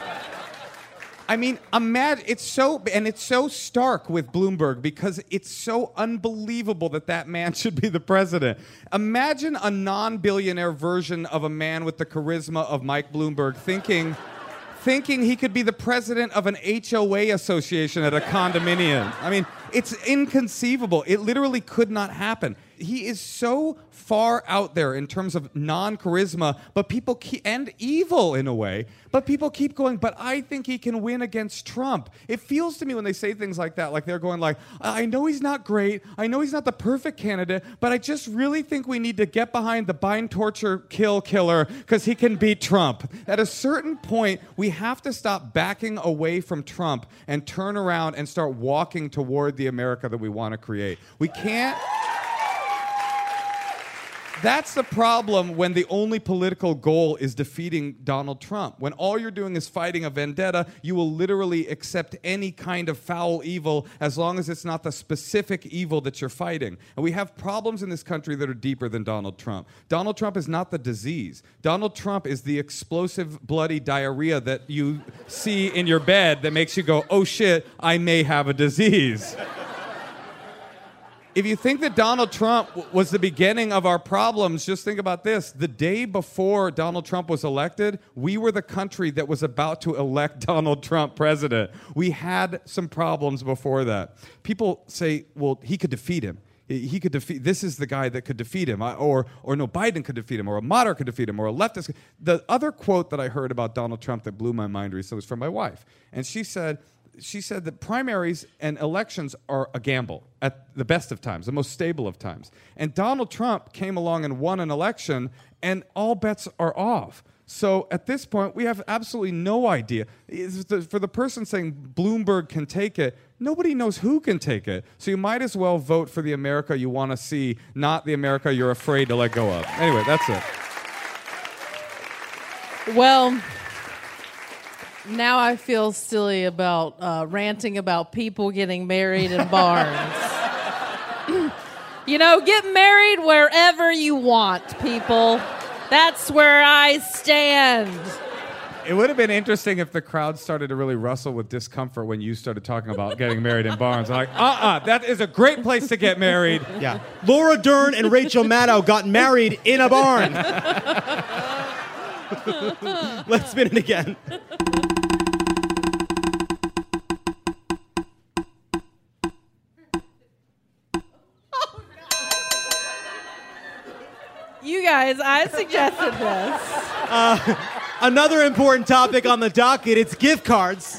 I mean, imagine, it's so stark with Bloomberg because it's so unbelievable that man should be the president. Imagine a non-billionaire version of a man with the charisma of Mike Bloomberg thinking he could be the president of an HOA association at a condominium. I mean, it's inconceivable. It literally could not happen. He is so far out there in terms of non-charisma, and evil in a way, but people keep going, but I think he can win against Trump. It feels to me when they say things like that, like they're going like, I know he's not great, I know he's not the perfect candidate, but I just really think we need to get behind the bind, torture, kill killer because he can beat Trump. At a certain point, we have to stop backing away from Trump and turn around and start walking toward the America that we want to create. We can't... That's the problem when the only political goal is defeating Donald Trump. When all you're doing is fighting a vendetta, you will literally accept any kind of foul evil as long as it's not the specific evil that you're fighting. And we have problems in this country that are deeper than Donald Trump. Donald Trump is not the disease. Donald Trump is the explosive, bloody diarrhea that you see in your bed that makes you go, oh shit, I may have a disease. If you think that Donald Trump was the beginning of our problems, just think about this. The day before Donald Trump was elected, we were the country that was about to elect Donald Trump president. We had some problems before that. People say, well, he could defeat him. This is the guy that could defeat him. Or no, Biden could defeat him, or a moderate could defeat him, or a leftist. The other quote that I heard about Donald Trump that blew my mind recently was from my wife. And she said that primaries and elections are a gamble at the best of times, the most stable of times. And Donald Trump came along and won an election, and all bets are off. So at this point, we have absolutely no idea. For the person saying Bloomberg can take it, nobody knows who can take it. So you might as well vote for the America you want to see, not the America you're afraid to let go of. Anyway, that's it. Well, now I feel silly about ranting about people getting married in barns. Get married wherever you want, people. That's where I stand. It would have been interesting if the crowd started to really rustle with discomfort when you started talking about getting married in barns. I'm like, that is a great place to get married. Yeah. Laura Dern and Rachel Maddow got married in a barn. Let's spin it again. You guys, I suggested this. Another important topic on the docket, it's gift cards.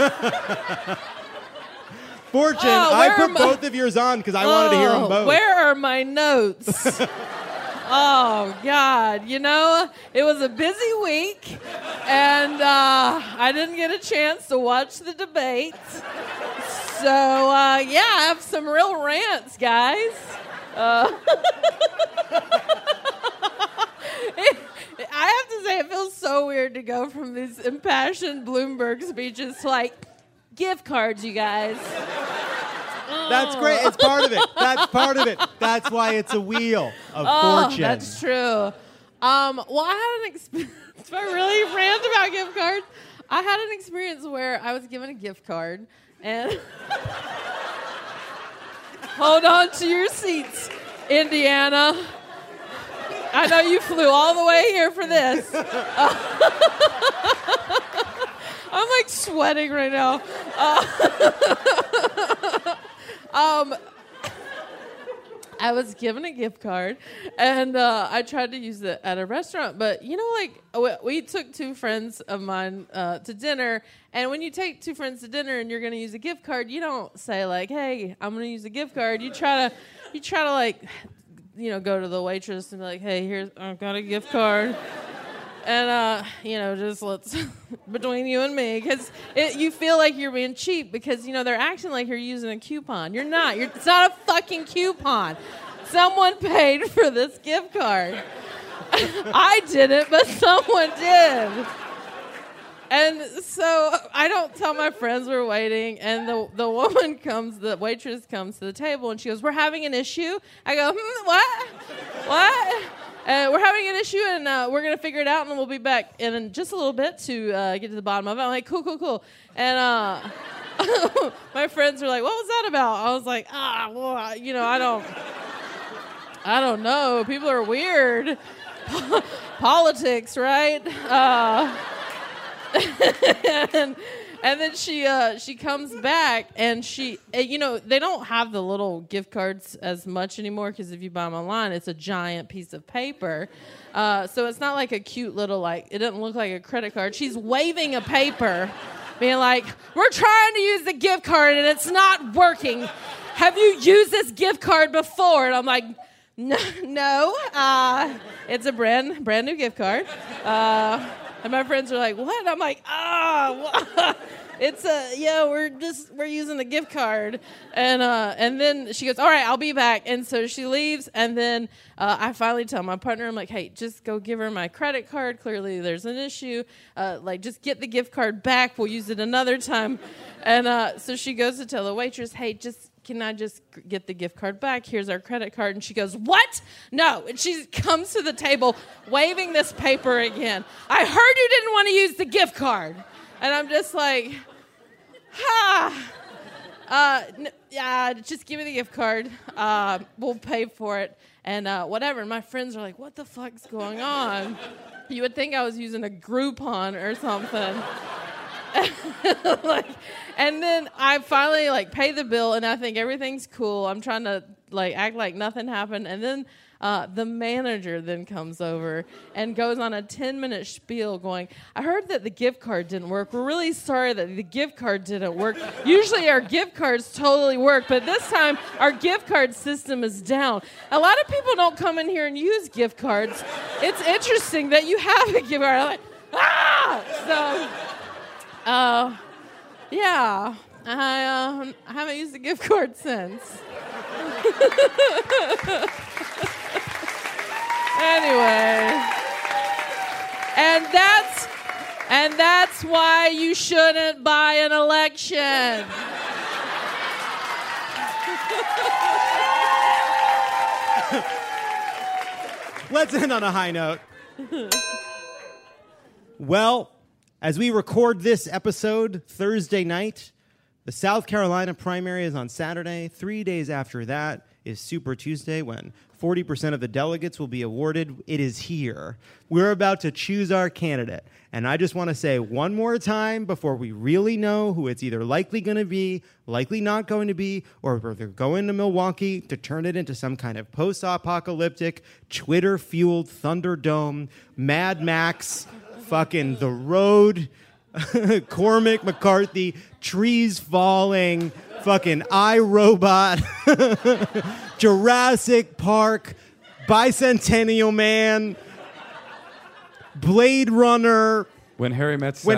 Fortune, I put both of yours on because I wanted to hear them both. Where are my notes? Oh, God. It was a busy week, and I didn't get a chance to watch the debate. So, I have some real rants, guys. I have to say, it feels so weird to go from these impassioned Bloomberg speeches to, gift cards, you guys. That's great. It's part of it. That's part of it. That's why it's a wheel of fortune. That's true. Well, I had an experience. If I really rant about gift cards, I had an experience where I was given a gift card and hold on to your seats, Indiana. I know you flew all the way here for this. I'm like sweating right now. I was given a gift card, and I tried to use it at a restaurant. But, you know, like, we took two friends of mine to dinner, and when you take two friends to dinner and you're going to use a gift card, you don't say, like, hey, I'm going to use a gift card. You try to, like, you know, go to the waitress and be like, hey, I've got a gift card. And, you know, just let's, between you and me, because you feel like you're being cheap because, you know, they're acting like you're using a coupon. You're not. It's not a fucking coupon. Someone paid for this gift card. I didn't, but someone did. And so I don't tell my friends we're waiting, and the woman comes, the waitress comes to the table, and she goes, we're having an issue. I go, what? What? We're having an issue, and we're going to figure it out, and we'll be back in just a little bit to get to the bottom of it. I'm like, cool. And my friends were like, what was that about? I was like, well, you know, I don't know. People are weird. Politics, right? And then she comes back, and you know, they don't have the little gift cards as much anymore because if you buy them online, it's a giant piece of paper. So it's not like a cute little, like, it doesn't look like a credit card. She's waving a paper, being like, we're trying to use the gift card, and it's not working. Have you used this gift card before? And I'm like, no. It's a brand new gift card. And my friends are like, what? I'm like, it's we're using the gift card. And then she goes, all right, I'll be back. And so she leaves, and then I finally tell my partner, I'm like, hey, just go give her my credit card. Clearly there's an issue. Like, just get the gift card back. We'll use it another time. And so she goes to tell the waitress, hey, can I just get the gift card back? Here's our credit card. And she goes, what? No. And she comes to the table waving this paper again. I heard you didn't want to use the gift card. And I'm just like, just give me the gift card. We'll pay for it and whatever. And my friends are like, what the fuck's going on? You would think I was using a Groupon or something. And then I finally pay the bill, and I think everything's cool. I'm trying to act like nothing happened, and then the manager then comes over and goes on a 10-minute spiel going, I heard that the gift card didn't work. We're really sorry that the gift card didn't work. Usually our gift cards totally work, but this time our gift card system is down. A lot of people don't come in here and use gift cards. It's interesting that you have a gift card. I'm like, yeah, I haven't used a gift card since. Anyway, and that's why you shouldn't buy an election. Let's end on a high note. Well, as we record this episode Thursday night, the South Carolina primary is on Saturday. 3 days after that is Super Tuesday, when 40% of the delegates will be awarded. It is here. We're about to choose our candidate. And I just want to say one more time before we really know who it's either likely going to be, likely not going to be, or if they're going to Milwaukee to turn it into some kind of post-apocalyptic, Twitter-fueled Thunderdome, Mad Max, fucking The Road, Cormac McCarthy, trees falling, fucking iRobot, Jurassic Park, Bicentennial Man, Blade Runner, When Harry Met Sally,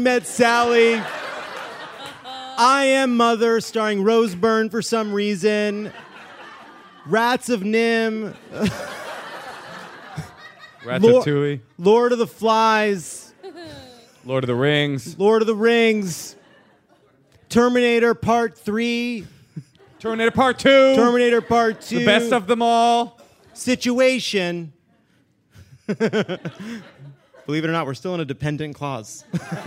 I Am Mother, starring Rose Byrne for some reason, Rats of Nim, Ratatouille, Lord of the Flies, Lord of the Rings, Terminator Part 3, Terminator Part 2. Terminator Part 2. The best of them all. Situation. Believe it or not, we're still in a dependent clause.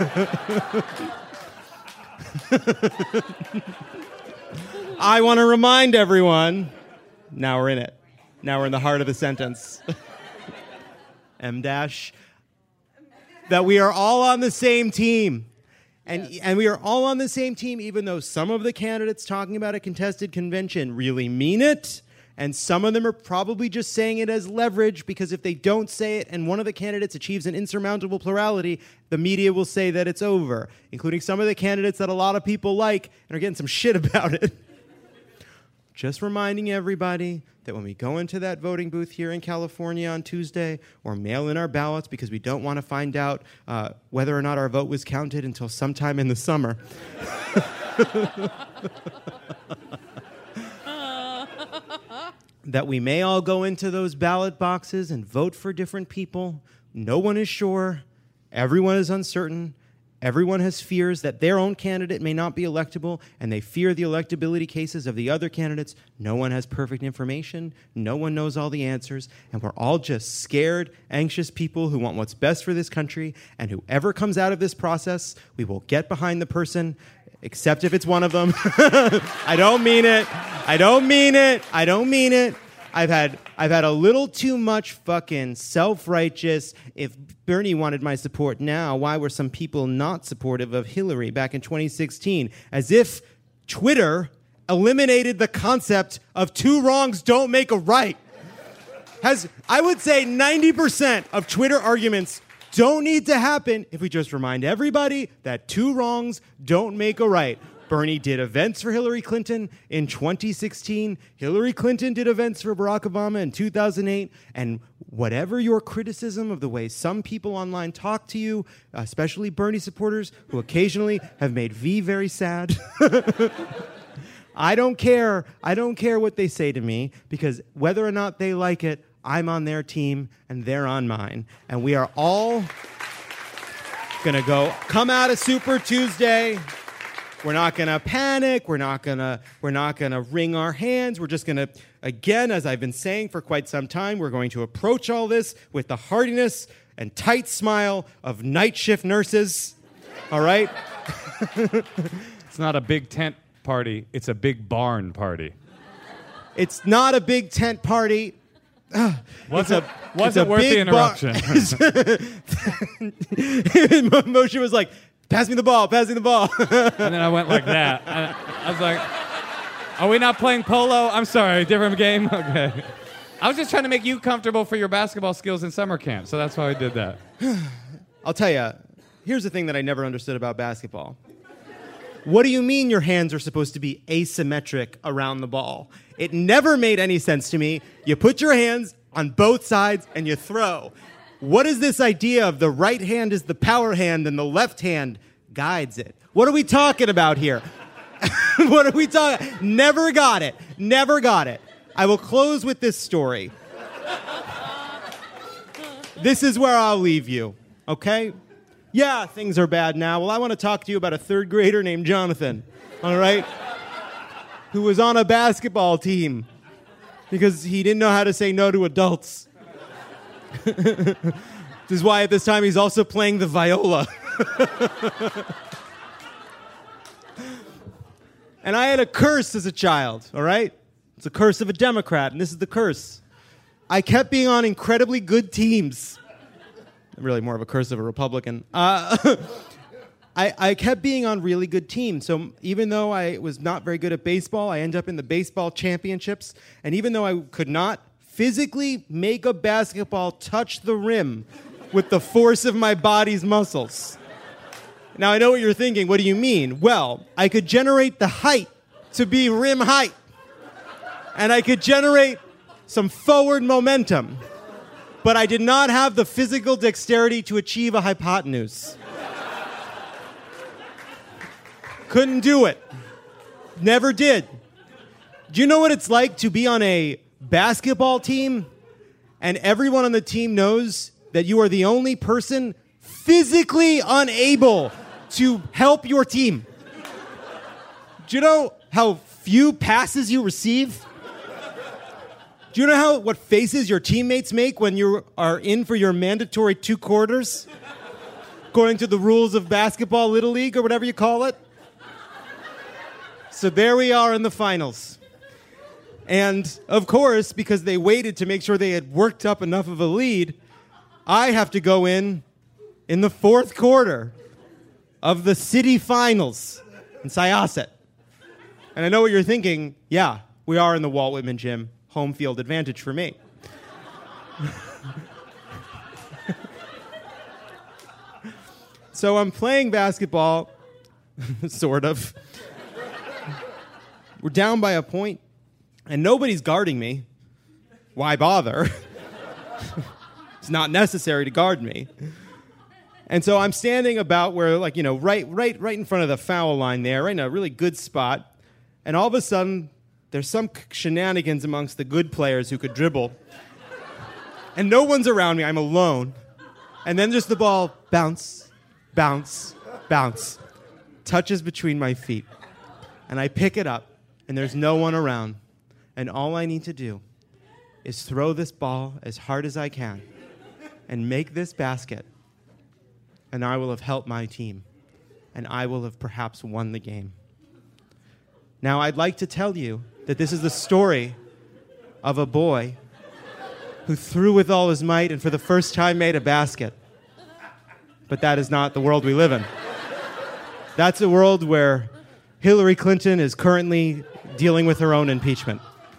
I want to remind everyone, now we're in it. Now we're in the heart of the sentence. M-dash. That we are all on the same team. And we are all on the same team, even though some of the candidates talking about a contested convention really mean it. And some of them are probably just saying it as leverage, because if they don't say it and one of the candidates achieves an insurmountable plurality, the media will say that it's over, including some of the candidates that a lot of people like and are getting some shit about it. Just reminding everybody that when we go into that voting booth here in California on Tuesday, or mail in our ballots because we don't want to find out whether or not our vote was counted until sometime in the summer. That we may all go into those ballot boxes and vote for different people. No one is sure. Everyone is uncertain. Everyone has fears that their own candidate may not be electable, and they fear the electability cases of the other candidates. No one has perfect information. No one knows all the answers. And we're all just scared, anxious people who want what's best for this country. And whoever comes out of this process, we will get behind the person, except if it's one of them. I don't mean it. I don't mean it. I don't mean it. I've had a little too much fucking self-righteous, if Bernie wanted my support now, why were some people not supportive of Hillary back in 2016? As if Twitter eliminated the concept of two wrongs don't make a right. I would say 90% of Twitter arguments don't need to happen if we just remind everybody that two wrongs don't make a right. Bernie did events for Hillary Clinton in 2016. Hillary Clinton did events for Barack Obama in 2008. And whatever your criticism of the way some people online talk to you, especially Bernie supporters who occasionally have made V very sad, I don't care. I don't care what they say to me, because whether or not they like it, I'm on their team and they're on mine. And we are all going to come out of Super Tuesday. We're not going to panic. We're not going to wring our hands. We're just going to, again, as I've been saying for quite some time, we're going to approach all this with the hardiness and tight smile of night shift nurses. All right? It's not a big tent party. It's a big barn party. It's not a big tent party. Wasn't worth the interruption. Moshe was like, pass me the ball. And then I went like that. I was like, are we not playing polo? I'm sorry, different game? Okay. I was just trying to make you comfortable for your basketball skills in summer camp, so that's why I did that. I'll tell you, here's the thing that I never understood about basketball. What do you mean your hands are supposed to be asymmetric around the ball? It never made any sense to me. You put your hands on both sides and you throw. What is this idea of the right hand is the power hand and the left hand guides it? What are we talking about here? What are we talking? Never got it. Never got it. I will close with this story. This is where I'll leave you, okay? Yeah, things are bad now. Well, I want to talk to you about a third grader named Jonathan, all right? Who was on a basketball team because he didn't know how to say no to adults. This is why at this time he's also playing the viola. And I had a curse as a child, all right? It's a curse of a Democrat, and this is the curse. I kept being on incredibly good teams. Really more of a curse of a Republican. I kept being on really good teams. So even though I was not very good at baseball, I ended up in the baseball championships. And even though I could not physically make a basketball touch the rim with the force of my body's muscles. Now, I know what you're thinking. What do you mean? Well, I could generate the height to be rim height. And I could generate some forward momentum. But I did not have the physical dexterity to achieve a hypotenuse. Couldn't do it. Never did. Do you know what it's like to be on a basketball team and everyone on the team knows that you are the only person physically unable to help your team? Do you know how few passes you receive? Do you know what faces your teammates make when you are in for your mandatory 2 quarters? According to the rules of basketball, Little League, or whatever you call it. So there we are in the finals. And, of course, because they waited to make sure they had worked up enough of a lead, I have to go in the 4th quarter of the city finals in Syosset. And I know what you're thinking. Yeah, we are in the Walt Whitman gym. Home field advantage for me. So I'm playing basketball, sort of. We're down by a point, and nobody's guarding me. Why bother? It's not necessary to guard me. And so I'm standing about where, like, you know, right in front of the foul line there, right in a really good spot. And all of a sudden, there's some shenanigans amongst the good players who could dribble. And no one's around me. I'm alone. And then just the ball bounce, bounce, bounce, touches between my feet. And I pick it up, and there's no one around. And all I need to do is throw this ball as hard as I can and make this basket. And I will have helped my team. And I will have perhaps won the game. Now, I'd like to tell you that this is the story of a boy who threw with all his might and for the first time made a basket. But that is not the world we live in. That's a world where Hillary Clinton is currently dealing with her own impeachment.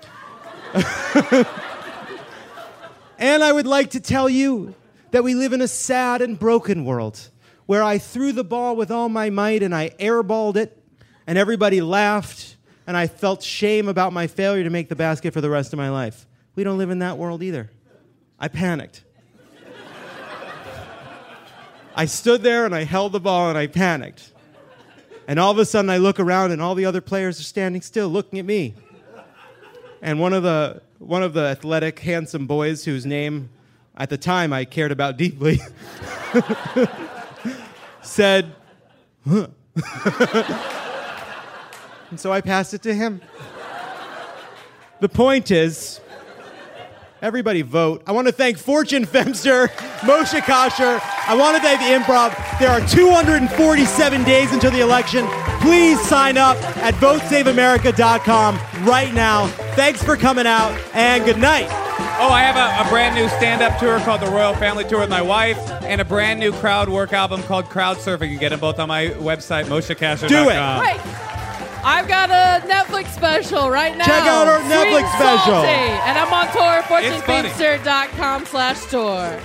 And I would like to tell you that we live in a sad and broken world where I threw the ball with all my might and I airballed it and everybody laughed and I felt shame about my failure to make the basket for the rest of my life. We don't live in that world either. I panicked. I stood there and I held the ball and I panicked. And all of a sudden I look around and all the other players are standing still looking at me. And one of the athletic, handsome boys whose name at the time I cared about deeply said, huh. And so I passed it to him. The point is, everybody vote. I want to thank Fortune Femster, Moshe Kasher. I want to thank the Improv. There are 247 days until the election. Please sign up at votesaveamerica.com right now. Thanks for coming out, and good night. Oh, I have a brand new stand-up tour called the Royal Family Tour with my wife, and a brand new crowd work album called Crowd Surfing. You can get them both on my website, moshekasher.com. Do it. Right. I've got a Netflix special right now. Check out our Netflix special. Salty. And I'm on tour, fortunefeimster.com/tour.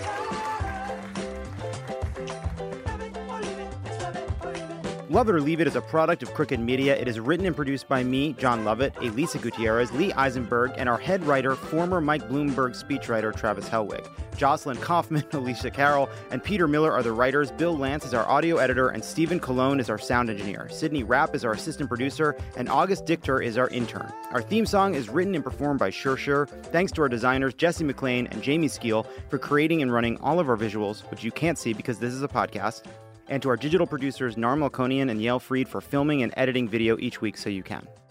Love It or Leave It is a product of Crooked Media. It is written and produced by me, John Lovett, Elisa Gutierrez, Lee Eisenberg, and our head writer, former Mike Bloomberg speechwriter Travis Helwig. Jocelyn Kaufman, Alicia Carroll, and Peter Miller are the writers. Bill Lance is our audio editor, and Stephen Colon is our sound engineer. Sydney Rapp is our assistant producer, and August Dichter is our intern. Our theme song is written and performed by Shur. Thanks to our designers, Jesse McLean and Jamie Skeel, for creating and running all of our visuals, which you can't see because this is a podcast. And to our digital producers, Narm Melkonian and Yael Freed, for filming and editing video each week so you can.